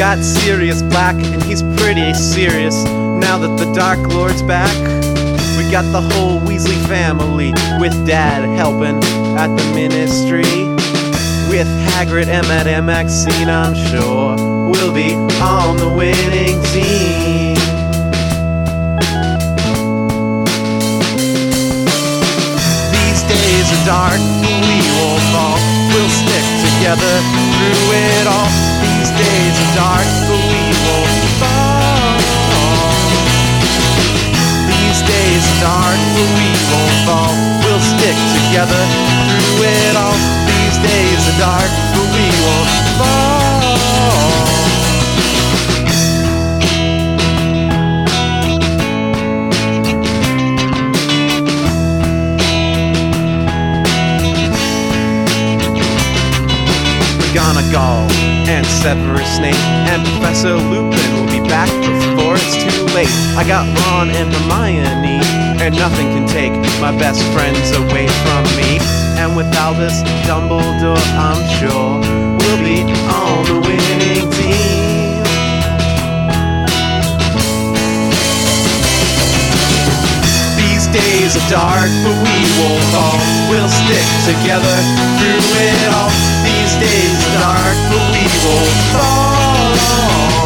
got Sirius Black, and he's pretty serious. Now that the Dark Lord's back, we got the whole Weasley family, with Dad helping at the ministry. With Hagrid, Emmet, and Maxine, I'm sure we'll be on the winning team. These days are dark, but we won't fall. We'll stick together through it all. These days are dark, but we won't fall. These days are dark, but we won't fall. We'll stick together through it all. These days are dark, but we won't fall. McGonagall and Severus Snape and Professor Lupin will be back before it's too late. I got Ron and Hermione, and nothing can take my best friends away from me. And with Albus Dumbledore, I'm sure we'll be on the winning team. These days are dark, but we won't fall. We'll stick together through it all. These days are dark, but we won't fall.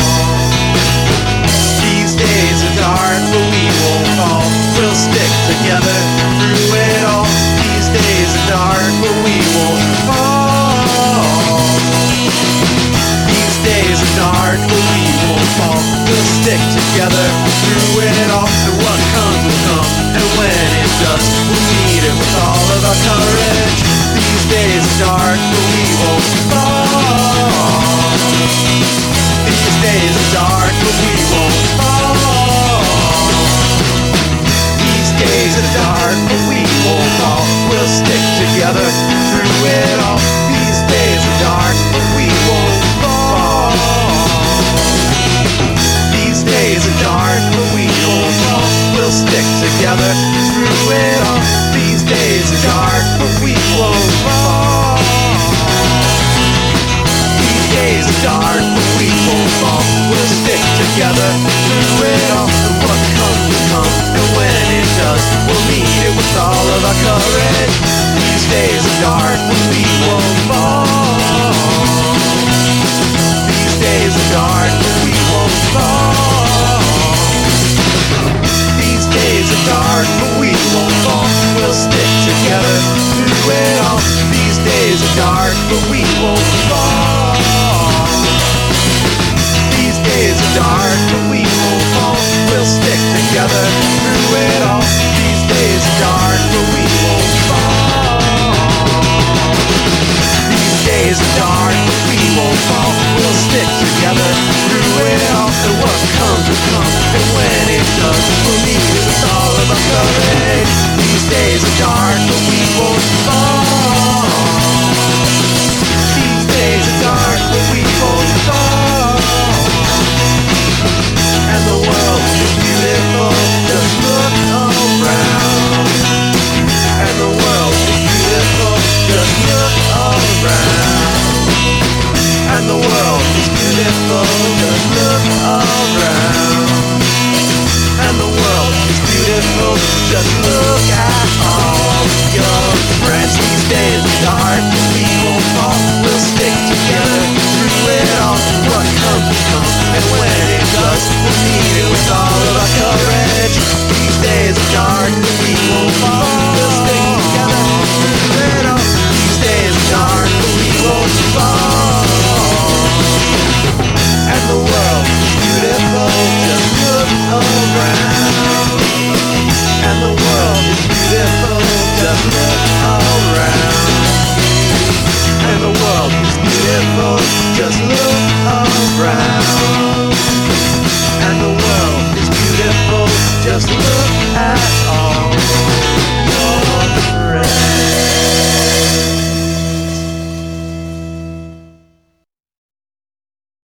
These days are dark, but we won't fall. We'll stick together through it all. These days are dark, but we won't fall. These days are dark, but we won't fall. We'll stick together through it all. And what comes will come, and when it does, we'll meet it with all of our courage. These days are dark, but we won't fall. These days are dark, but we won't fall. These days are dark, but we won't fall. We'll stick together through it all. These days are dark, but we won't fall. These days are dark, but we won't fall. We'll stick together through it all. These days are dark, but we won't fall. These days are dark, but we won't fall. We'll stick together through it all. And what comes will come, and when it does, we'll meet it with all of our courage. These days are dark, but we won't fall. These days are dark, but we won't fall. These days are dark, but we won't fall. We'll stick together through it all. These days are dark, but we won't fall. These days are dark, but we won't fall. We'll stick together through it all. These days are dark, but we won't fall. These days are dark, but we won't fall. We'll stick together through it all. And what comes will come, and when it does, we'll meet it with all of our courage. These days are dark, but we won't fall. These days are dark, but we won't fall. And the world is beautiful, just look around. And the world is beautiful, just look around. And the world is beautiful, just look around. And the world is beautiful, just look at all your friends. These days are dark, but we won't fall. We'll stick together through it all. What comes will come, and when it does, we'll meet it with all of our courage. These days are dark, but we won't fall. We'll stick together through it all. These days are dark, but we won't fall. And the world is beautiful, just look around. And the world is beautiful, just look around. And the world is beautiful, just look around.